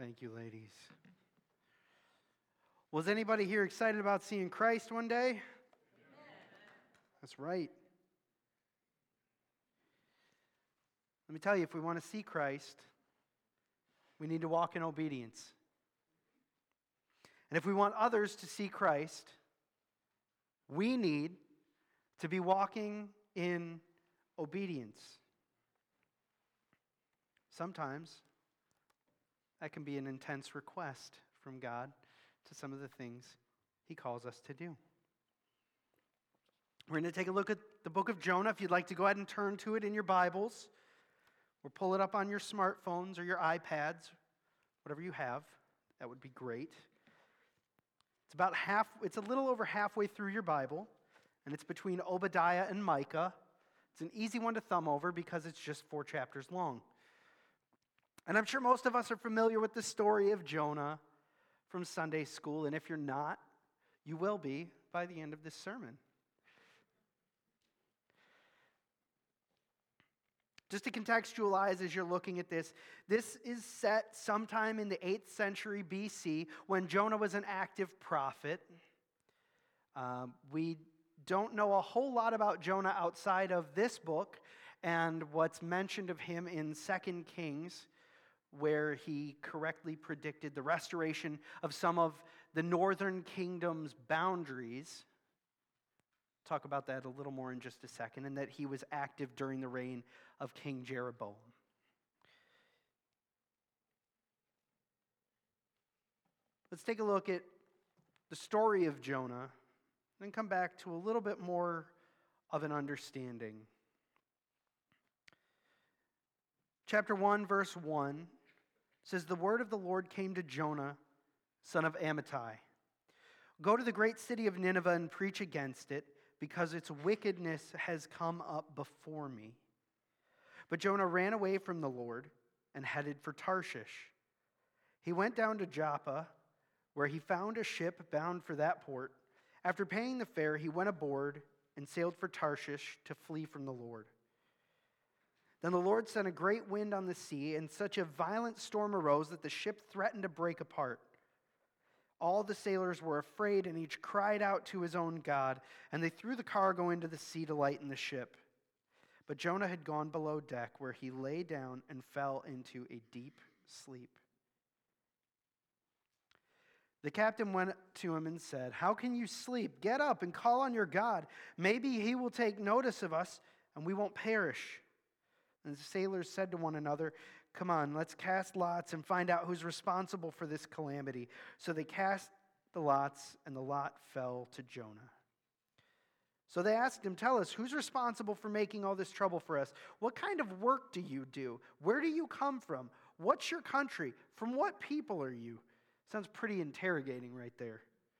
Thank you, ladies. Was anybody here excited about seeing Christ one day? Amen. That's right. Let me tell you, if we want to see Christ, we need to walk in obedience. And if we want others to see Christ, we need to be walking in obedience. Sometimes that can be an intense request from God to some of the things He calls us to do. We're going to take a look at the book of Jonah. If you'd like to go ahead and turn to it in your Bibles, or pull it up on your smartphones or your iPads, whatever you have, that would be great. It's a little over halfway through your Bible, and it's between Obadiah and Micah. It's an easy one to thumb over because it's just 4 chapters long. And I'm sure most of us are familiar with the story of Jonah from Sunday school, and if you're not, you will be by the end of this sermon. Just to contextualize as you're looking at this is set sometime in the 8th century BC when Jonah was an active prophet. We don't know a whole lot about Jonah outside of this book and what's mentioned of him in 2 Kings, where he correctly predicted the restoration of some of the northern kingdom's boundaries. Talk about that a little more in just a second, and that he was active during the reign of King Jeroboam. Let's take a look at the story of Jonah, then come back to a little bit more of an understanding. Chapter 1, verse 1 says, "The word of the Lord came to Jonah, son of Amittai. Go to the great city of Nineveh and preach against it, because its wickedness has come up before me." But Jonah ran away from the Lord and headed for Tarshish. He went down to Joppa, where he found a ship bound for that port. After paying the fare, he went aboard and sailed for Tarshish to flee from the Lord. Then the Lord sent a great wind on the sea, and such a violent storm arose that the ship threatened to break apart. All the sailors were afraid, and each cried out to his own God, and they threw the cargo into the sea to lighten the ship. But Jonah had gone below deck, where he lay down and fell into a deep sleep. The captain went to him and said, "How can you sleep? Get up and call on your God. Maybe he will take notice of us, and we won't perish." And the sailors said to one another, "Come on, let's cast lots and find out who's responsible for this calamity." So they cast the lots, and the lot fell to Jonah. So they asked him, "Tell us, who's responsible for making all this trouble for us? What kind of work do you do? Where do you come from? What's your country? From what people are you?" Sounds pretty interrogating right there.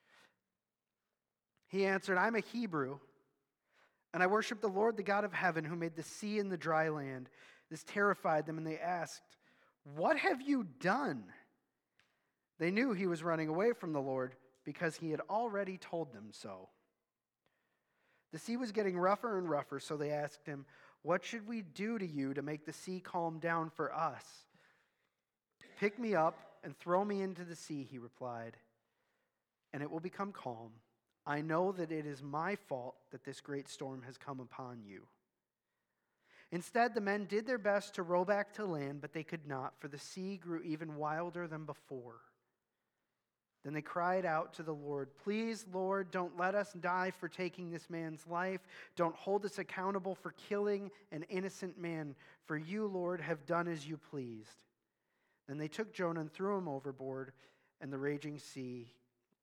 He answered, "I'm a Hebrew, and I worship the Lord, the God of heaven, who made the sea and the dry land." This terrified them, and they asked, "What have you done?" They knew he was running away from the Lord because he had already told them so. The sea was getting rougher and rougher, so they asked him, "What should we do to you to make the sea calm down for us?" "Pick me up and throw me into the sea," he replied, "and it will become calm. I know that it is my fault that this great storm has come upon you." Instead, the men did their best to row back to land, but they could not, for the sea grew even wilder than before. Then they cried out to the Lord, "Please, Lord, don't let us die for taking this man's life. Don't hold us accountable for killing an innocent man, for you, Lord, have done as you pleased." Then they took Jonah and threw him overboard, and the raging sea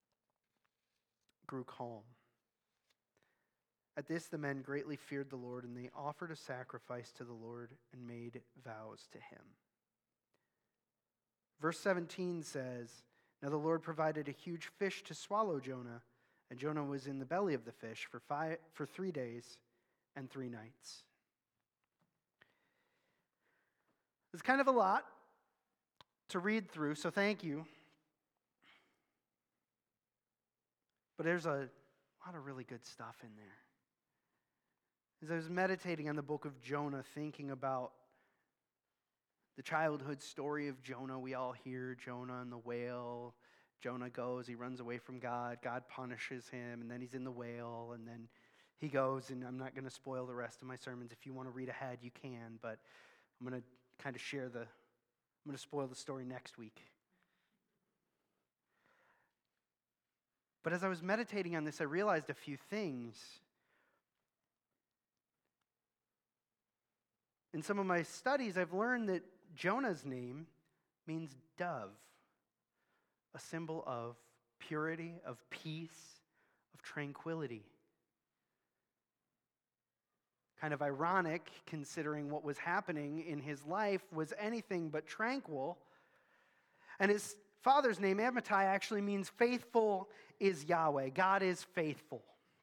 grew calm. At this, the men greatly feared the Lord, and they offered a sacrifice to the Lord and made vows to him. Verse 17 says, "Now the Lord provided a huge fish to swallow Jonah, and Jonah was in the belly of the fish for 3 days and 3 nights." It's kind of a lot to read through, so thank you. But there's a lot of really good stuff in there. As I was meditating on the book of Jonah, thinking about The childhood story of Jonah, we all hear Jonah and the whale. Jonah goes, he runs away from God. God punishes him, and then he's in the whale, and then he goes, and I'm not going to spoil the rest of my sermons. If you want to read ahead, you can, but I'm going to kind of I'm going to spoil the story next week. But as I was meditating on this, I realized a few things. In some of my studies, I've learned that Jonah's name means dove, a symbol of purity, of peace, of tranquility. Kind of ironic, considering what was happening in his life was anything but tranquil. And his father's name, Amittai, actually means faithful is Yahweh. God is faithful.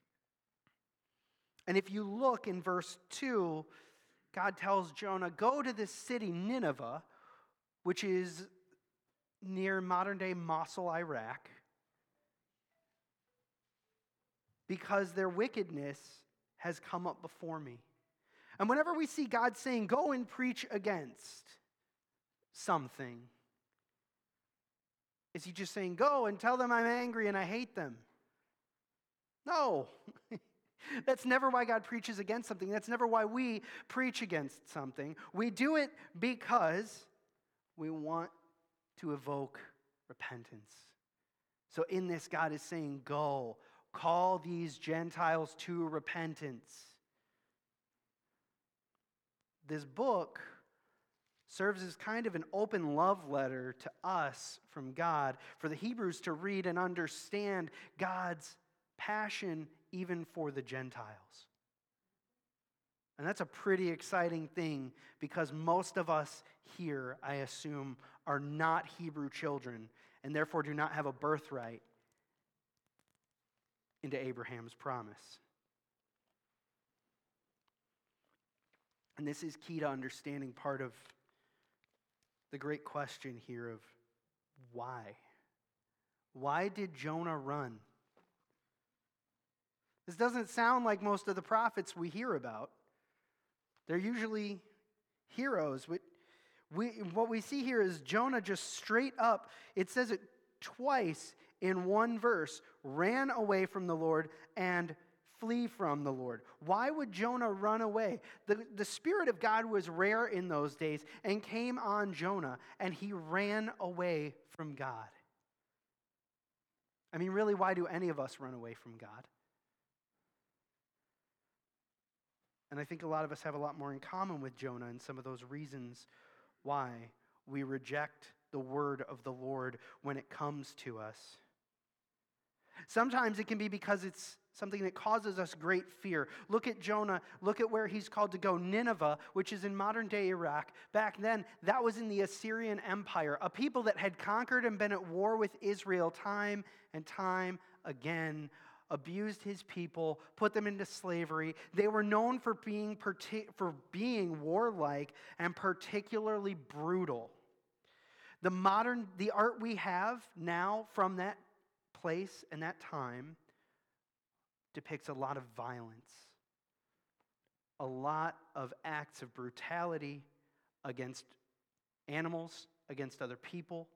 And if you look in verse 2, God tells Jonah, go to this city, Nineveh, which is near modern-day Mosul, Iraq, because their wickedness has come up before me. And whenever we see God saying, go and preach against something, is he just saying, go and tell them I'm angry and I hate them? No. That's never why God preaches against something. That's never why we preach against something. We do it because we want to evoke repentance. So in this, God is saying, go, call these Gentiles to repentance. This book serves as kind of an open love letter to us from God, for the Hebrews to read and understand God's passion even for the Gentiles. And that's a pretty exciting thing, because most of us here, I assume, are not Hebrew children and therefore do not have a birthright into Abraham's promise. And this is key to understanding part of the great question here of why. Why did Jonah run? This doesn't sound like most of the prophets we hear about. They're usually heroes. What we see here is Jonah just straight up, it says it twice in one verse, ran away from the Lord and flee from the Lord. Why would Jonah run away? The Spirit of God was rare in those days and came on Jonah, and he ran away from God. I mean, really, why do any of us run away from God? And I think a lot of us have a lot more in common with Jonah and some of those reasons why we reject the word of the Lord when it comes to us. Sometimes it can be because it's something that causes us great fear. Look at Jonah. Look at where he's called to go. Nineveh, which is in modern-day Iraq. Back then, that was in the Assyrian Empire, a people that had conquered and been at war with Israel time and time again, abused his people, put them into slavery. They were known for being warlike and particularly brutal. The art we have now from that place and that time depicts a lot of violence, a lot of acts of brutality against animals, against other people.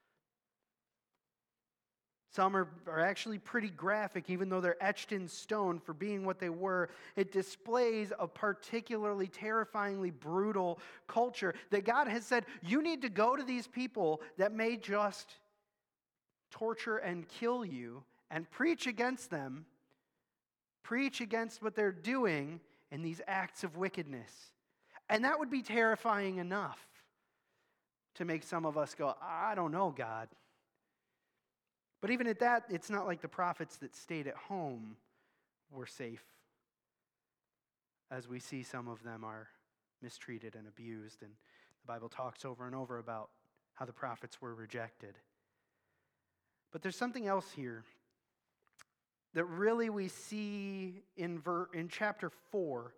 Some are actually pretty graphic, even though they're etched in stone for being what they were. It displays a particularly terrifyingly brutal culture that God has said, you need to go to these people that may just torture and kill you and preach against them, preach against what they're doing in these acts of wickedness. And that would be terrifying enough to make some of us go, I don't know, God. But even at that, it's not like the prophets that stayed at home were safe, as we see some of them are mistreated and abused. And the Bible talks over and over about how the prophets were rejected. But there's something else here that really we see in chapter 4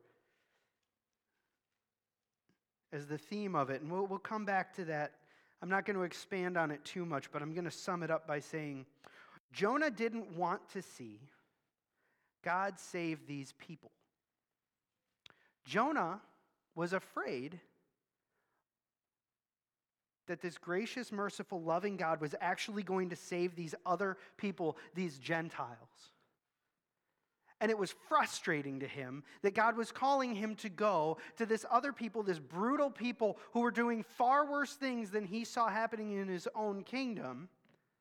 as the theme of it. And we'll come back to that. I'm not going to expand on it too much, but I'm going to sum it up by saying Jonah didn't want to see God save these people. Jonah was afraid that this gracious, merciful, loving God was actually going to save these other people, these Gentiles. And it was frustrating to him that God was calling him to go to this other people, this brutal people who were doing far worse things than he saw happening in his own kingdom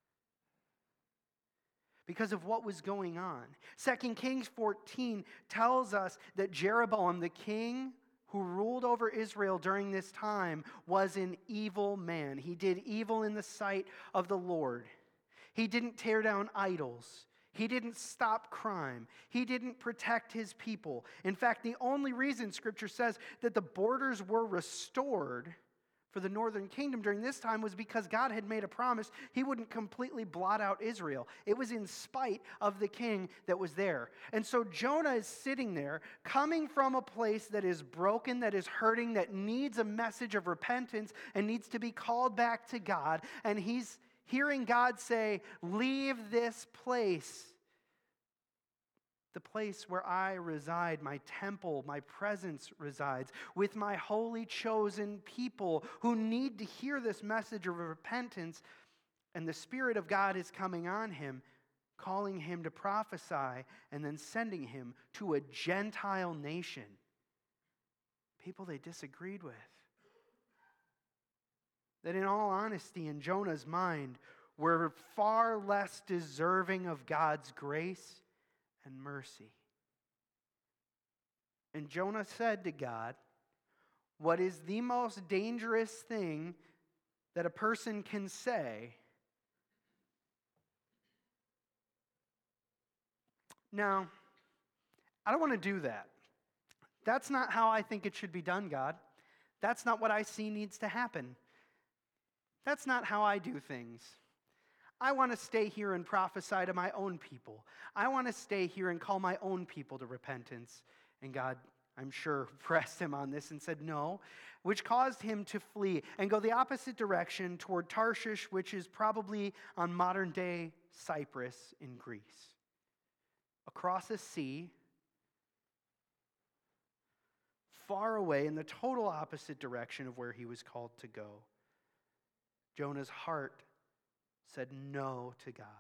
because of what was going on. 2 Kings 14 tells us that Jeroboam, the king who ruled over Israel during this time, was an evil man. He did evil in the sight of the Lord. He didn't tear down idols. He didn't stop crime. He didn't protect his people. In fact, the only reason Scripture says that the borders were restored for the northern kingdom during this time was because God had made a promise he wouldn't completely blot out Israel. It was in spite of the king that was there. And so Jonah is sitting there, coming from a place that is broken, that is hurting, that needs a message of repentance and needs to be called back to God. And he's hearing God say, leave this place, the place where I reside, my temple, my presence resides, with my holy chosen people who need to hear this message of repentance. And the Spirit of God is coming on him, calling him to prophesy, and then sending him to a Gentile nation, people they disagreed with. That in all honesty, in Jonah's mind, were far less deserving of God's grace and mercy. And Jonah said to God, what is the most dangerous thing that a person can say? Now, I don't want to do that. That's not how I think it should be done, God. That's not what I see needs to happen. That's not how I do things. I want to stay here and prophesy to my own people. I want to stay here and call my own people to repentance. And God, I'm sure, pressed him on this and said no, which caused him to flee and go the opposite direction toward Tarshish, which is probably on modern-day Cyprus in Greece. Across a sea, far away in the total opposite direction of where he was called to go. Jonah's heart said no to God,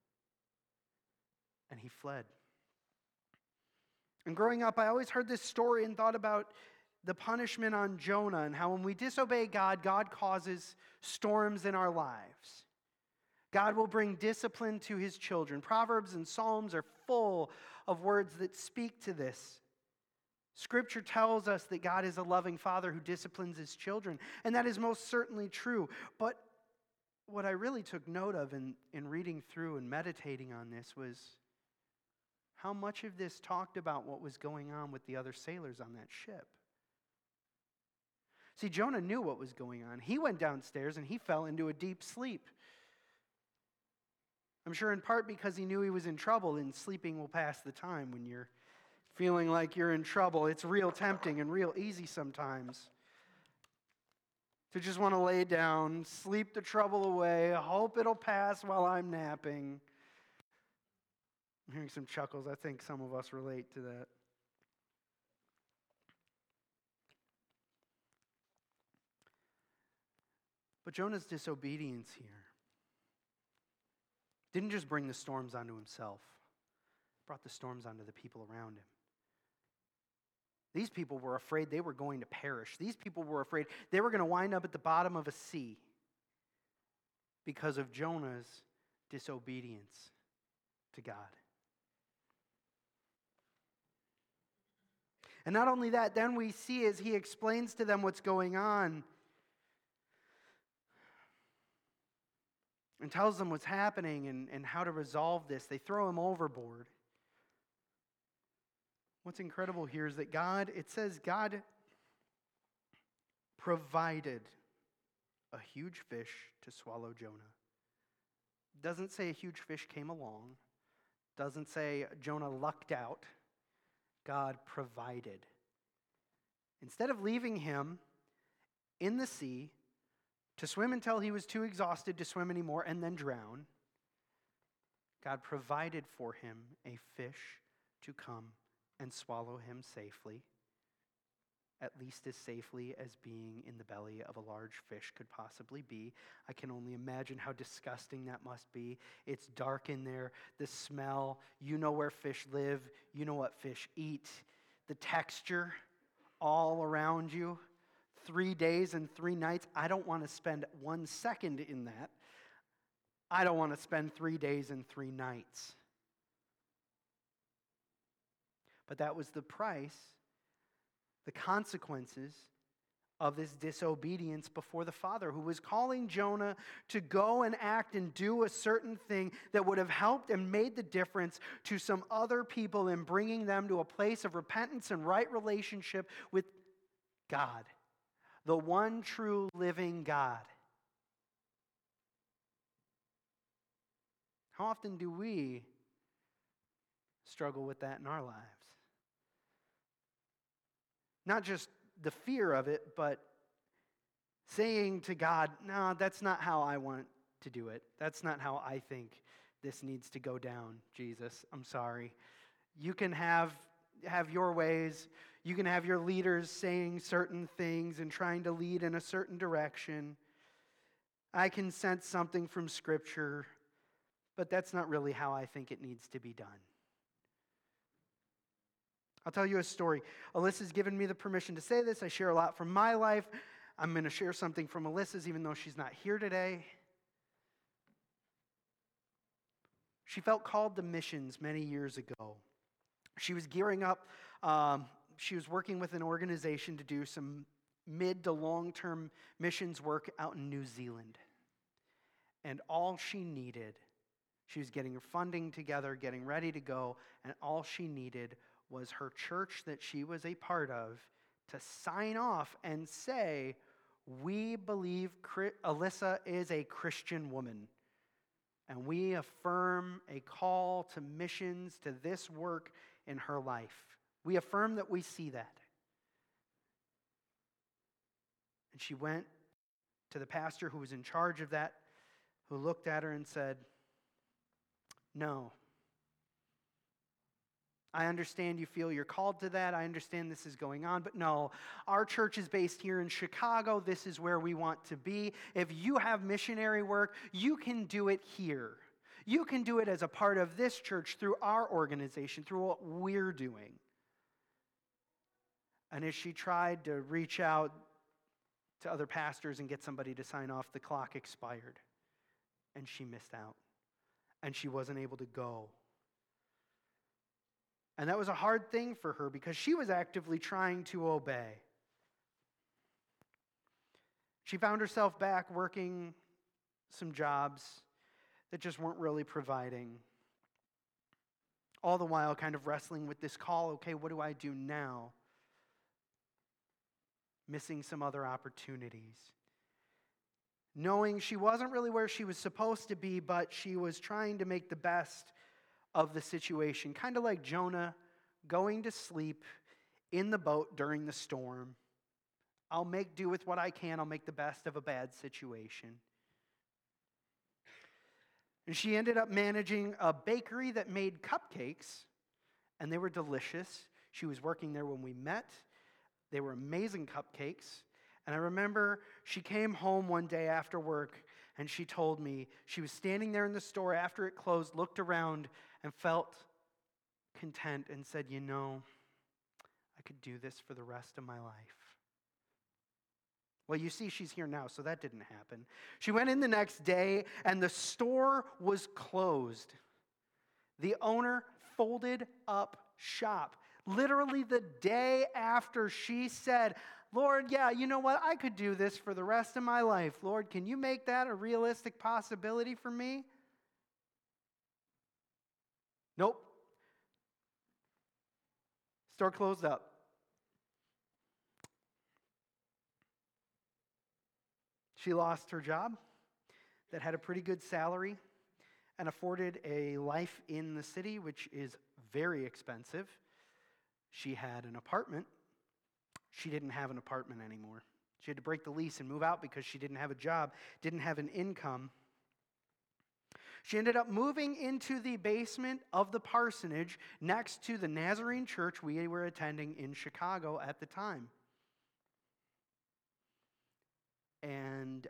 and he fled. And growing up, I always heard this story and thought about the punishment on Jonah and how when we disobey God, God causes storms in our lives. God will bring discipline to his children. Proverbs and Psalms are full of words that speak to this. Scripture tells us that God is a loving Father who disciplines his children, and that is most certainly true. But what I really took note of in reading through and meditating on this was how much of this talked about what was going on with the other sailors on that ship. See, Jonah knew what was going on. He went downstairs and he fell into a deep sleep. I'm sure in part because he knew he was in trouble, and sleeping will pass the time when you're feeling like you're in trouble. It's real tempting and real easy sometimes to just want to lay down, sleep the trouble away, hope it'll pass while I'm napping. I'm hearing some chuckles. I think some of us relate to that. But Jonah's disobedience here didn't just bring the storms onto himself. It brought the storms onto the people around him. These people were afraid they were going to perish. These people were afraid they were going to wind up at the bottom of a sea because of Jonah's disobedience to God. And not only that, then we see as he explains to them what's going on and tells them what's happening and how to resolve this, they throw him overboard. What's incredible here is that it says God provided a huge fish to swallow Jonah. It doesn't say a huge fish came along. It doesn't say Jonah lucked out. God provided. Instead of leaving him in the sea to swim until he was too exhausted to swim anymore and then drown, God provided for him a fish to come and swallow him safely at least as safely as being in the belly of a large fish could possibly be. I can only imagine how disgusting that must be. It's dark in there, the smell, you know where fish live, you know what fish eat, the texture all around you. 3 days and 3 nights. I don't want to spend 1 second in that. I don't want to spend 3 days and 3 nights. But that was the price, the consequences of this disobedience before the Father, who was calling Jonah to go and act and do a certain thing that would have helped and made the difference to some other people in bringing them to a place of repentance and right relationship with God, the one true living God. How often do we struggle with that in our lives? Not just the fear of it, but saying to God, no, that's not how I want to do it. That's not how I think this needs to go down, Jesus. I'm sorry. You can have your ways. You can have your leaders saying certain things and trying to lead in a certain direction. I can sense something from Scripture, but that's not really how I think it needs to be done. I'll tell you a story. Alyssa's given me the permission to say this. I share a lot from my life. I'm going to share something from Alyssa's, even though she's not here today. She felt called to missions many years ago. She was gearing up. She was working with an organization to do some mid to long-term missions work out in New Zealand. And all she needed, she was getting her funding together, getting ready to go, and all she needed was her church that she was a part of to sign off and say, we believe Alyssa is a Christian woman, and we affirm a call to missions, to this work in her life. We affirm that we see that. And she went to the pastor who was in charge of that, who looked at her and said, no. I understand you feel you're called to that. I understand this is going on, but no, our church is based here in Chicago. This is where we want to be. If you have missionary work, you can do it here. You can do it as a part of this church through our organization, through what we're doing. And as she tried to reach out to other pastors and get somebody to sign off, the clock expired, and she missed out, and she wasn't able to go. And that was a hard thing for her because she was actively trying to obey. She found herself back working some jobs that just weren't really providing. All the while kind of wrestling with this call, okay, what do I do now? Missing some other opportunities. Knowing she wasn't really where she was supposed to be, but she was trying to make the best of the situation, kind of like Jonah going to sleep in the boat during the storm. I'll make do with what I can. I'll make the best of a bad situation. And she ended up managing a bakery that made cupcakes, and they were delicious. She was working there when we met. They were amazing cupcakes. And I remember she came home one day after work, and she told me she was standing there in the store after it closed, looked around, and felt content and said, you know, I could do this for the rest of my life. Well, you see, she's here now, so that didn't happen. She went in the next day, and the store was closed. The owner folded up shop. Literally the day after she said, Lord, yeah, you know what? I could do this for the rest of my life. Lord, can you make that a realistic possibility for me? Nope. Store closed up. She lost her job that had a pretty good salary and afforded a life in the city, which is very expensive. She had an apartment. She didn't have an apartment anymore. She had to break the lease and move out because she didn't have a job, didn't have an income. She ended up moving into the basement of the parsonage next to the Nazarene church we were attending in Chicago at the time. And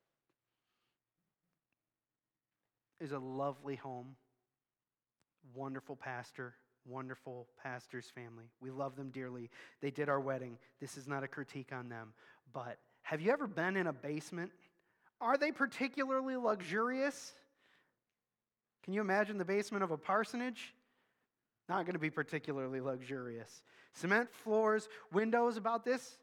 is a lovely home, wonderful pastor's family. We love them dearly. They did our wedding. This is not a critique on them. But have you ever been in a basement? Are they particularly luxurious? Can you imagine the basement of a parsonage? Not going to be particularly luxurious. Cement floors, windows about this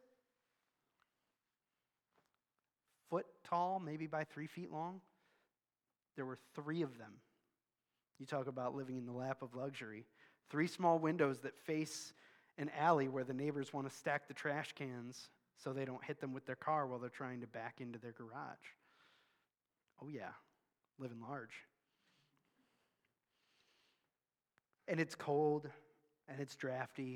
foot tall, maybe by 3 feet long. There were 3 of them. You talk about living in the lap of luxury. 3 small windows that face an alley where the neighbors want to stack the trash cans so they don't hit them with their car while they're trying to back into their garage. Oh yeah, living large. And it's cold, and it's drafty,